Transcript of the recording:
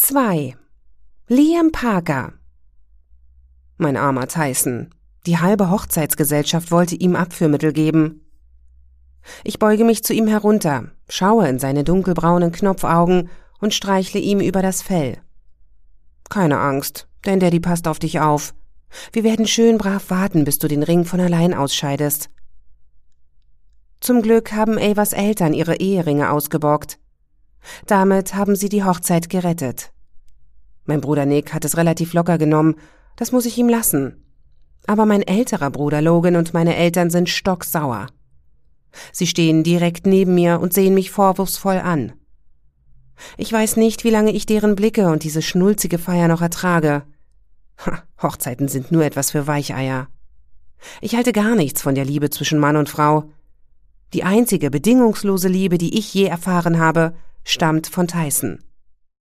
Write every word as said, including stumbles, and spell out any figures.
zwei. Liam Parker. Mein armer Tyson. Die halbe Hochzeitsgesellschaft wollte ihm Abführmittel geben. Ich beuge mich zu ihm herunter, schaue in seine dunkelbraunen Knopfaugen und streichle ihm über das Fell. Keine Angst, denn Daddy passt auf dich auf. Wir werden schön brav warten, bis du den Ring von allein ausscheidest. Zum Glück haben Avas Eltern ihre Eheringe ausgebockt. Damit haben sie die Hochzeit gerettet. Mein Bruder Nick hat es relativ locker genommen, das muss ich ihm lassen. Aber mein älterer Bruder Logan und meine Eltern sind stocksauer. Sie stehen direkt neben mir und sehen mich vorwurfsvoll an. Ich weiß nicht, wie lange ich deren Blicke und diese schnulzige Feier noch ertrage. Ha, Hochzeiten sind nur etwas für Weicheier. Ich halte gar nichts von der Liebe zwischen Mann und Frau. Die einzige bedingungslose Liebe, die ich je erfahren habe, stammt von Tyson.